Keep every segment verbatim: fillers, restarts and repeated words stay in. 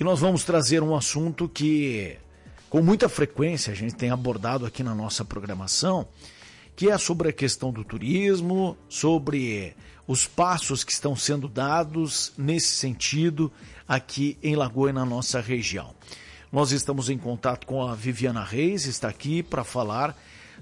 E nós vamos trazer um assunto que, com muita frequência, a gente tem abordado aqui na nossa programação, que é sobre a questão do turismo, sobre os passos que estão sendo dados nesse sentido aqui em Lagoa e na nossa região. Nós estamos em contato com a Viviana Reis, está aqui para falar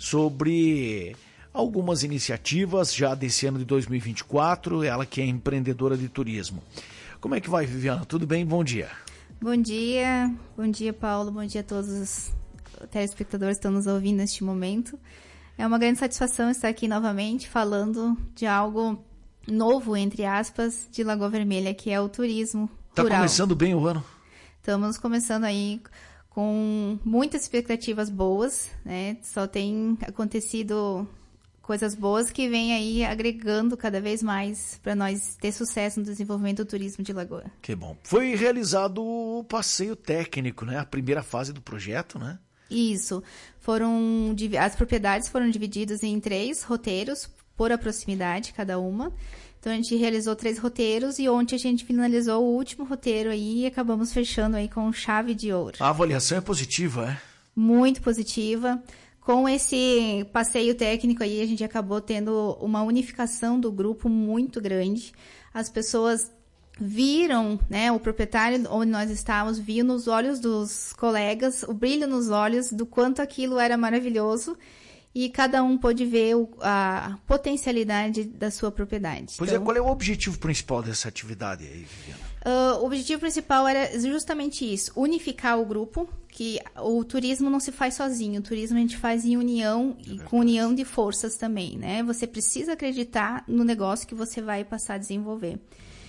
sobre algumas iniciativas já desse ano de dois mil e vinte e quatro, ela que é empreendedora de turismo. Como é que vai, Viviana? Tudo bem? Bom dia. Bom dia, bom dia, Paulo, bom dia a todos os telespectadores que estão nos ouvindo neste momento. É uma grande satisfação estar aqui novamente falando de algo novo, entre aspas, de Lagoa Vermelha, que é o turismo Tá rural. começando bem o ano? Estamos começando aí com muitas expectativas boas, né? Só tem acontecido coisas boas que vêm aí agregando cada vez mais para nós ter sucesso no desenvolvimento do turismo de Lagoa. Que bom. Foi realizado o passeio técnico, né? A primeira fase do projeto, né? Isso. Foram, as propriedades foram divididas em três roteiros, por a proximidade, cada uma. Então, a gente realizou três roteiros e ontem a gente finalizou o último roteiro aí e acabamos fechando aí com chave de ouro. A avaliação é positiva, é? Muito positiva. Com esse passeio técnico aí, a gente acabou tendo uma unificação do grupo muito grande. As pessoas viram, né, o proprietário onde nós estávamos, viu nos olhos dos colegas, o brilho nos olhos do quanto aquilo era maravilhoso e cada um pôde ver o, a potencialidade da sua propriedade. Pois então, é, qual é o objetivo principal dessa atividade aí, Viviana? Uh, o objetivo principal era justamente isso, unificar o grupo, que o turismo não se faz sozinho, o turismo a gente faz em união é e com união de forças também, né? Você precisa acreditar no negócio que você vai passar a desenvolver.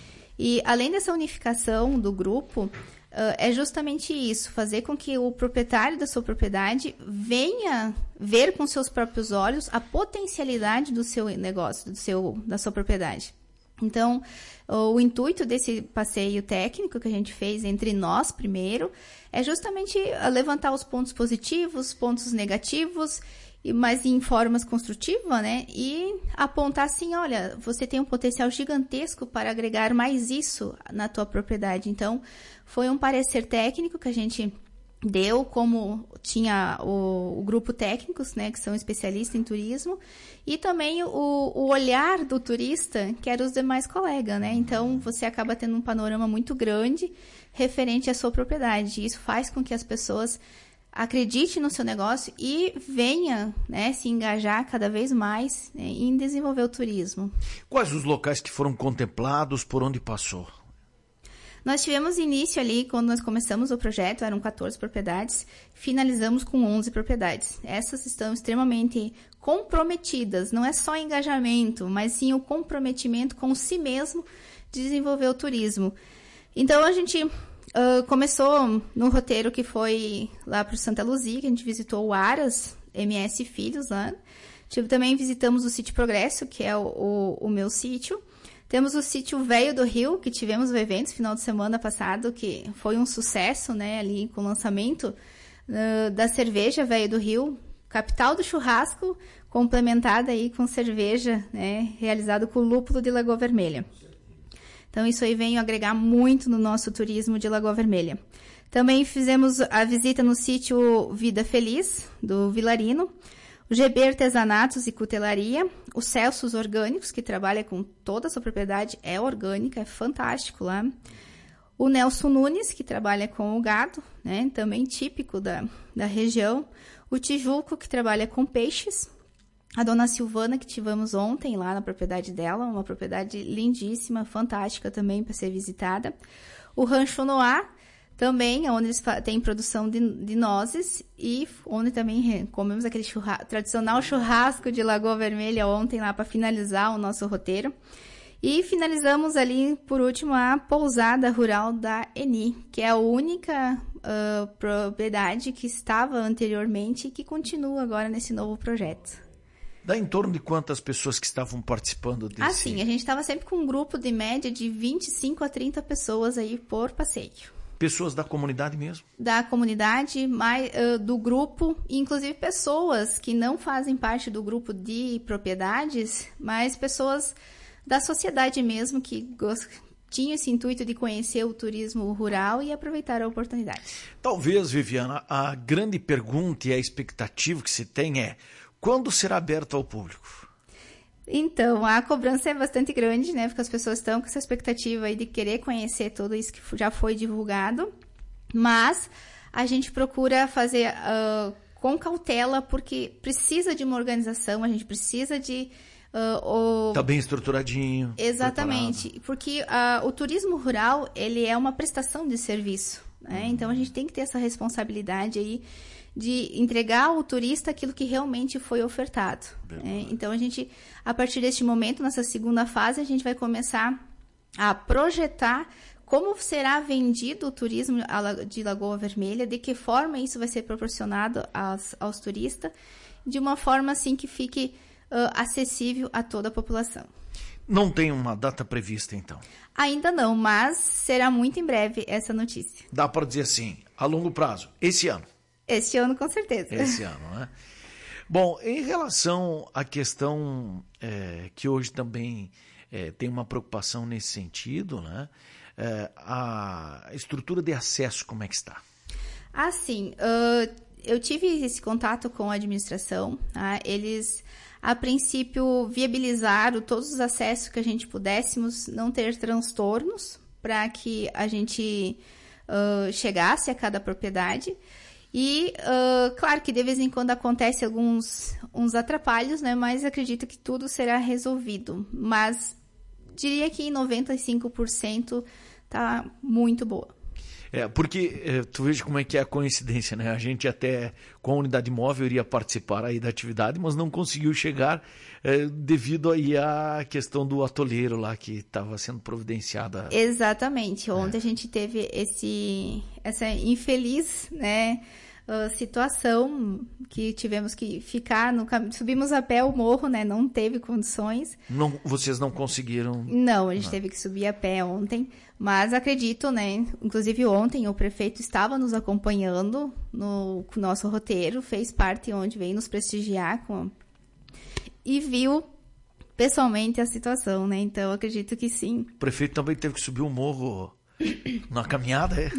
E além dessa unificação do grupo, uh, é justamente isso, fazer com que o proprietário da sua propriedade venha ver com seus próprios olhos a potencialidade do seu negócio, do seu, da sua propriedade. Então, o intuito desse passeio técnico que a gente fez entre nós primeiro é justamente levantar os pontos positivos, pontos negativos, mas em formas construtivas, né? E apontar assim, olha, você tem um potencial gigantesco para agregar mais isso na tua propriedade. Então, foi um parecer técnico que a gente deu, como tinha o, o grupo técnicos, né, que são especialistas em turismo, e também o, o olhar do turista, que era os demais colegas, né? Então, você acaba tendo um panorama muito grande referente à sua propriedade. Isso faz com que as pessoas acredite no seu negócio e venha, né, se engajar cada vez mais, né, em desenvolver o turismo. Quais os locais que foram contemplados, por onde passou? Nós tivemos início ali, quando nós começamos o projeto, eram quatorze propriedades, finalizamos com onze propriedades. Essas estão extremamente comprometidas, não é só engajamento, mas sim o comprometimento com si mesmo de desenvolver o turismo. Então, a gente uh, começou no roteiro que foi lá para o Santa Luzia, que a gente visitou o Aras, M S Filhos lá. Tipo, também visitamos o Sítio Progresso, que é o, o, o meu sítio. Temos o sítio Velho do Rio, que tivemos o evento final de semana passado, que foi um sucesso, né, ali com o lançamento uh, da cerveja Velho do Rio, capital do churrasco, complementada aí com cerveja, né, realizado com lúpulo de Lagoa Vermelha. Então, isso aí vem agregar muito no nosso turismo de Lagoa Vermelha. Também fizemos a visita no sítio Vida Feliz, do Vilarino, o G B Artesanatos e Cutelaria, o Celsos Orgânicos, que trabalha com toda a sua propriedade, é orgânica, é fantástico lá. O Nelson Nunes, que trabalha com o gado, né, também típico da, da região. O Tijuco, que trabalha com peixes. A dona Silvana, que tivemos ontem lá na propriedade dela, uma propriedade lindíssima, fantástica também para ser visitada. O Rancho Noá, também, onde eles têm produção de, de nozes e onde também comemos aquele churra, tradicional churrasco de Lagoa Vermelha ontem lá para finalizar o nosso roteiro. E finalizamos ali, por último, a pousada rural da Eni, que é a única uh, propriedade que estava anteriormente e que continua agora nesse novo projeto. Dá em torno de quantas pessoas que estavam participando desse? Ah, sim, a gente estava sempre com um grupo de média de vinte e cinco a trinta pessoas aí por passeio. Pessoas da comunidade mesmo? Da comunidade, mais, uh, do grupo, inclusive pessoas que não fazem parte do grupo de propriedades, mas pessoas da sociedade mesmo, que tinham esse intuito de conhecer o turismo rural e aproveitar a oportunidade. Talvez, Viviana, a grande pergunta e a expectativa que se tem é: quando será aberto ao público? Então, a cobrança é bastante grande, né? Porque as pessoas estão com essa expectativa aí de querer conhecer tudo isso que já foi divulgado. Mas a gente procura fazer uh, com cautela, porque precisa de uma organização, a gente precisa de... Uh, o... Tá bem estruturadinho. Exatamente. Preparado. Porque uh, o turismo rural, ele é uma prestação de serviço, né? Uhum. Então, a gente tem que ter essa responsabilidade aí de entregar ao turista aquilo que realmente foi ofertado. Né? Então, a gente, a partir deste momento, nessa segunda fase, a gente vai começar a projetar como será vendido o turismo de Lagoa Vermelha, de que forma isso vai ser proporcionado aos, aos turistas, de uma forma assim que fique uh, acessível a toda a população. Não tem uma data prevista, então? Ainda não, mas será muito em breve essa notícia. Dá para dizer assim, a longo prazo, esse ano? Este ano, com certeza. Esse ano, né? Bom, em relação à questão é, que hoje também é, tem uma preocupação nesse sentido, né? É, a estrutura de acesso, como é que está? Ah, sim. Uh, eu tive esse contato com a administração. Tá? Eles, a princípio, viabilizaram todos os acessos que a gente pudéssemos não ter transtornos para que a gente uh, chegasse a cada propriedade. E, uh, claro que de vez em quando acontece alguns uns atrapalhos, né? Mas acredito que tudo será resolvido. Mas diria que em noventa e cinco por cento tá muito boa. É, porque é, tu veja como é que é a coincidência, né? A gente até com a unidade móvel iria participar aí da atividade, mas não conseguiu chegar é, devido aí à questão do atoleiro lá que estava sendo providenciada. Exatamente. Ontem é. a gente teve esse, essa infeliz, né, uh, situação que tivemos que ficar no caminho. Subimos a pé o morro, né? Não teve condições. Não, vocês não conseguiram? Não, a gente não. teve que subir a pé ontem. Mas acredito, né? Inclusive ontem o prefeito estava nos acompanhando no nosso roteiro, fez parte onde veio nos prestigiar com... e viu pessoalmente a situação, né? Então acredito que sim. O prefeito também teve que subir o morro na caminhada, é?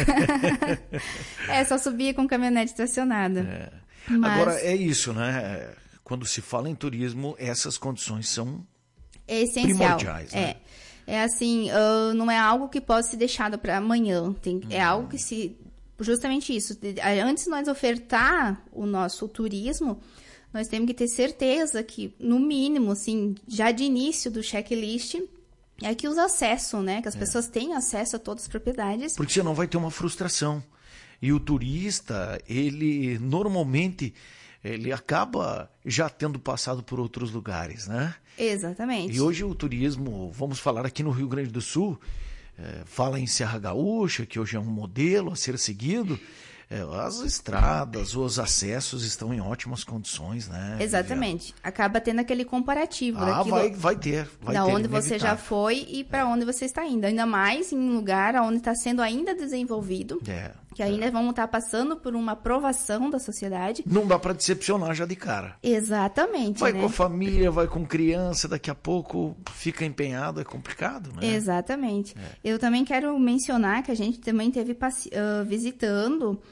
É, só subia com caminhonete estacionada. É. Mas... Agora é isso, né? Quando se fala em turismo, essas condições são é essencial. primordiais, né? É. É assim, uh, não é algo que pode ser deixado para amanhã. Tem, hum. É algo que se... Justamente isso. Antes de nós ofertar o nosso turismo, nós temos que ter certeza que, no mínimo, assim, já de início do checklist, é que os acessos, né? Que as é. pessoas tenham acesso a todas as propriedades. Porque senão vai ter uma frustração. E o turista, ele normalmente... ele acaba já tendo passado por outros lugares, né? Exatamente. E hoje o turismo, vamos falar aqui no Rio Grande do Sul, é, fala em Serra Gaúcha, que hoje é um modelo a ser seguido. É, as estradas, os acessos estão em ótimas condições, né? Exatamente. Viviana? Acaba tendo aquele comparativo. Ah, daquilo, vai, vai ter. Vai da ter, onde você já foi e para é. onde você está indo. Ainda mais em um lugar onde está sendo ainda desenvolvido. É. Que ainda é. vamos estar passando por uma aprovação da sociedade. Não dá para decepcionar já de cara. Exatamente. Vai né? com a família, vai com criança, daqui a pouco fica empenhado, é complicado, né? Exatamente. É. Eu também quero mencionar que a gente também teve uh, visitando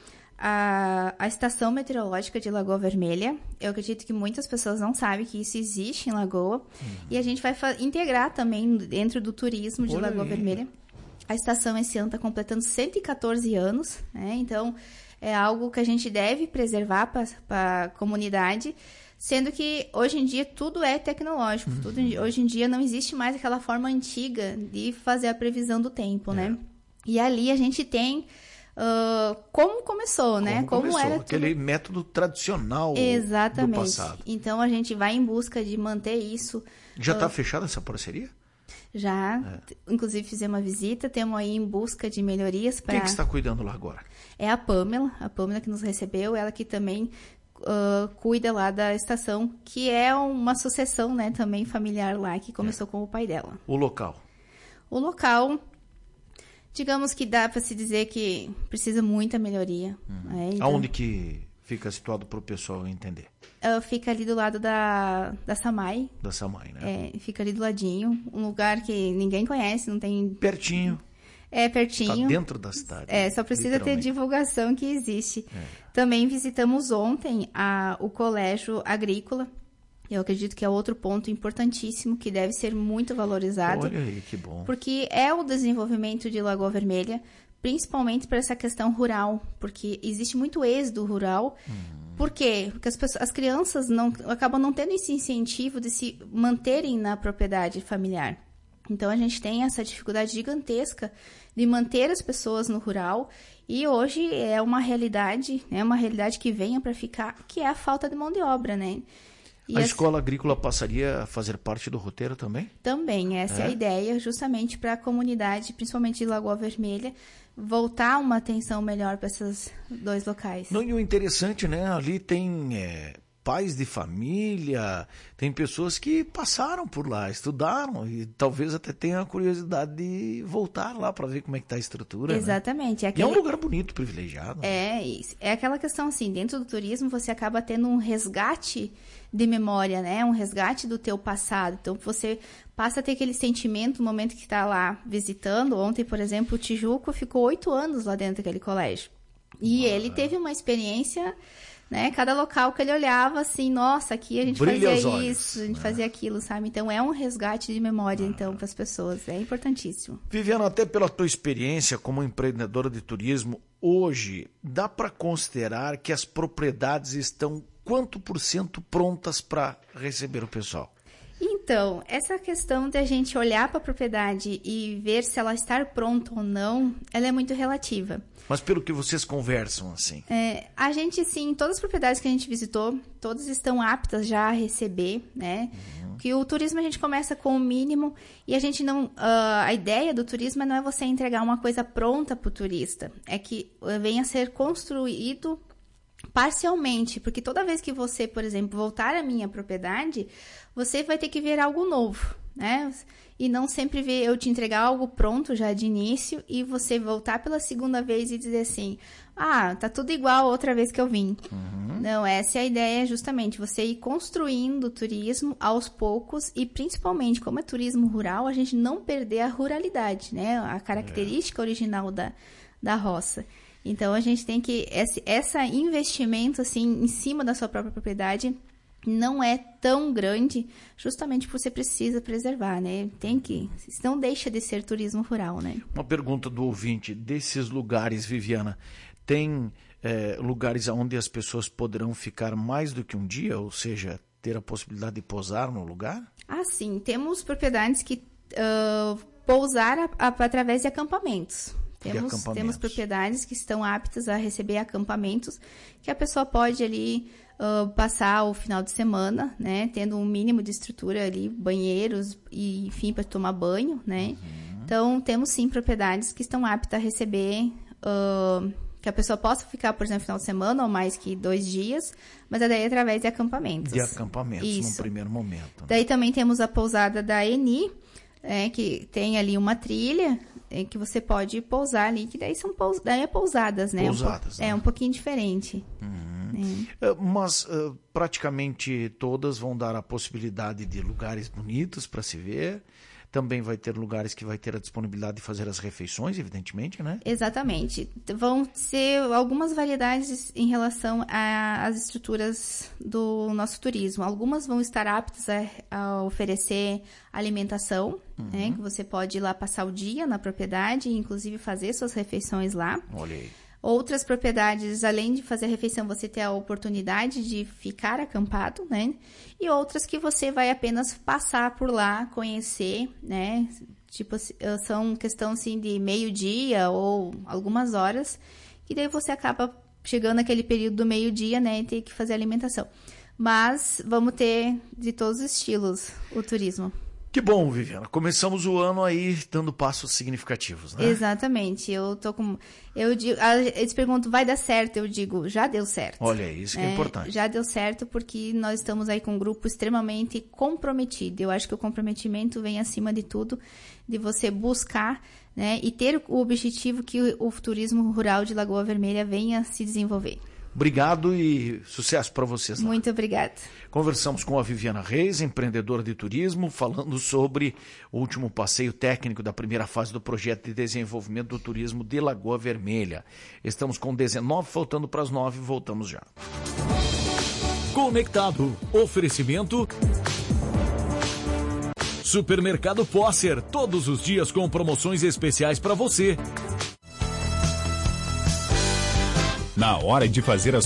a, a estação meteorológica de Lagoa Vermelha. Eu acredito que muitas pessoas não sabem que isso existe em Lagoa. Uhum. E a gente vai integrar também dentro do turismo de Olha Lagoa aí. Vermelha. A estação esse ano está completando cento e quatorze anos, né? Então, é algo que a gente deve preservar para a comunidade, sendo que hoje em dia tudo é tecnológico. Uhum. Tudo, hoje em dia não existe mais aquela forma antiga de fazer a previsão do tempo, é. né? E ali a gente tem uh, como começou, como né? Como começou, era aquele tudo... método tradicional Exatamente. do passado. Então, a gente vai em busca de manter isso. Já está uh, fechada essa parceria? Já, é. inclusive fizemos uma visita, temos aí em busca de melhorias para... Quem que está cuidando lá agora? É a Pamela, a Pamela que nos recebeu, ela que também uh, cuida lá da estação, que é uma sucessão, né, também familiar lá, que começou é. com o pai dela. O local? O local, digamos que dá para se dizer que precisa muita melhoria. Uhum. Né? Então, aonde que fica situado para o pessoal entender? Uh, fica ali do lado da, da Samai. Da Samai, né? É, fica ali do ladinho. Um lugar que ninguém conhece, não tem... Pertinho. É, pertinho. Está dentro da cidade. É, só precisa ter divulgação que existe. É. Também visitamos ontem a, o Colégio Agrícola. Eu acredito que é outro ponto importantíssimo que deve ser muito valorizado. Olha aí, que bom. Porque é o desenvolvimento de Lagoa Vermelha, principalmente para essa questão rural, porque existe muito êxodo rural. Uhum. Por quê? Porque as, pessoas, as crianças não, acabam não tendo esse incentivo de se manterem na propriedade familiar. Então, a gente tem essa dificuldade gigantesca de manter as pessoas no rural, e hoje é uma realidade, é uma realidade que venha para ficar, que é a falta de mão de obra, né? E a escola agrícola passaria a fazer parte do roteiro também? Também, essa é, é a ideia, justamente para a comunidade, principalmente de Lagoa Vermelha, voltar uma atenção melhor para esses dois locais. Não, e o interessante, né? Ali tem é, pais de família, tem pessoas que passaram por lá, estudaram e talvez até tenham a curiosidade de voltar lá para ver como é que está a estrutura. Exatamente. Né? É, aquele... e é um lugar bonito, privilegiado. É, isso. É aquela questão assim, dentro do turismo você acaba tendo um resgate de memória, né? Um resgate do teu passado. Então, você passa a ter aquele sentimento no momento que está lá visitando. Ontem, por exemplo, o Tijuco ficou oito anos lá dentro daquele colégio. E ah. ele teve uma experiência, né? Cada local que ele olhava, assim, nossa, aqui a gente Brilha fazia olhos, isso, a gente né? fazia aquilo, sabe? Então, é um resgate de memória, ah. então, para as pessoas. É importantíssimo. Viviana, até pela tua experiência como empreendedora de turismo, hoje, dá para considerar que as propriedades estão quanto por cento prontas para receber o pessoal? Então, essa questão de a gente olhar para a propriedade e ver se ela está pronta ou não, ela é muito relativa. Mas pelo que vocês conversam, assim? É, a gente, sim, todas as propriedades que a gente visitou, todas estão aptas já a receber, né? Uhum. Que o turismo a gente começa com o mínimo e a gente não... Uh, a ideia do turismo não é você entregar uma coisa pronta para o turista, é que venha a ser construído parcialmente, porque toda vez que você, por exemplo, voltar à minha propriedade, você vai ter que ver algo novo, né? E não sempre ver eu te entregar algo pronto já de início e você voltar pela segunda vez e dizer assim, ah, tá tudo igual a outra vez que eu vim. Uhum. Não, essa é a ideia, justamente, você ir construindo o turismo aos poucos e principalmente, como é turismo rural, a gente não perder a ruralidade, né? A característica é. original da, da roça. Então, a gente tem que... Esse essa investimento, assim, em cima da sua própria propriedade não é tão grande, justamente porque você precisa preservar, né? Tem que... Não deixa de ser turismo rural, né? Uma pergunta do ouvinte. Desses lugares, Viviana, tem é, lugares onde as pessoas poderão ficar mais do que um dia? Ou seja, ter a possibilidade de pousar no lugar? Ah, sim. Temos propriedades que uh, pousar a, a, através de acampamentos. Temos, temos propriedades que estão aptas a receber acampamentos, que a pessoa pode ali uh, passar o final de semana, né? Tendo um mínimo de estrutura ali, banheiros e, enfim, para tomar banho, né? Uhum. Então, temos sim propriedades que estão aptas a receber, uh, que a pessoa possa ficar, por exemplo, final de semana ou mais que dois dias, mas daí através de acampamentos. De acampamentos, Isso. no primeiro momento. Né? Daí também temos a pousada da Eni, é, que tem ali uma trilha, é, que você pode pousar ali, que daí são pous... daí é pousadas, né? Pousadas, um po... né? É um pouquinho diferente. Uhum. É. Mas uh, praticamente todas vão dar a possibilidade de lugares bonitos para se ver. Também vai ter lugares que vai ter a disponibilidade de fazer as refeições, evidentemente, né? Exatamente. Vão ser algumas variedades em relação às estruturas do nosso turismo. Algumas vão estar aptas a, a oferecer alimentação, uhum. né? Que você pode ir lá passar o dia na propriedade e, inclusive, fazer suas refeições lá. Olha aí. Outras propriedades, além de fazer a refeição, você tem a oportunidade de ficar acampado, né? E outras que você vai apenas passar por lá, conhecer, né? Tipo, são questão, assim, de meio-dia ou algumas horas, que daí você acaba chegando naquele período do meio-dia, né? E tem que fazer a alimentação. Mas vamos ter de todos os estilos o turismo. Que bom, Viviana. Começamos o ano aí dando passos significativos, né? Exatamente. Eu tô com... Eu digo... Eles perguntam, vai dar certo? Eu digo, já deu certo. Olha, isso que é, é importante. Já deu certo porque nós estamos aí com um grupo extremamente comprometido. Eu acho que o comprometimento vem acima de tudo, de você buscar, né? E ter o objetivo que o turismo rural de Lagoa Vermelha venha se desenvolver. Obrigado e sucesso para vocês lá. Muito obrigada. Conversamos com a Viviana Reis, empreendedora de turismo, falando sobre o último passeio técnico da primeira fase do projeto de desenvolvimento do turismo de Lagoa Vermelha. Estamos com dezenove, faltando para as nove, voltamos já. Conectado. Oferecimento Supermercado Posser, todos os dias com promoções especiais para você. Na hora de fazer as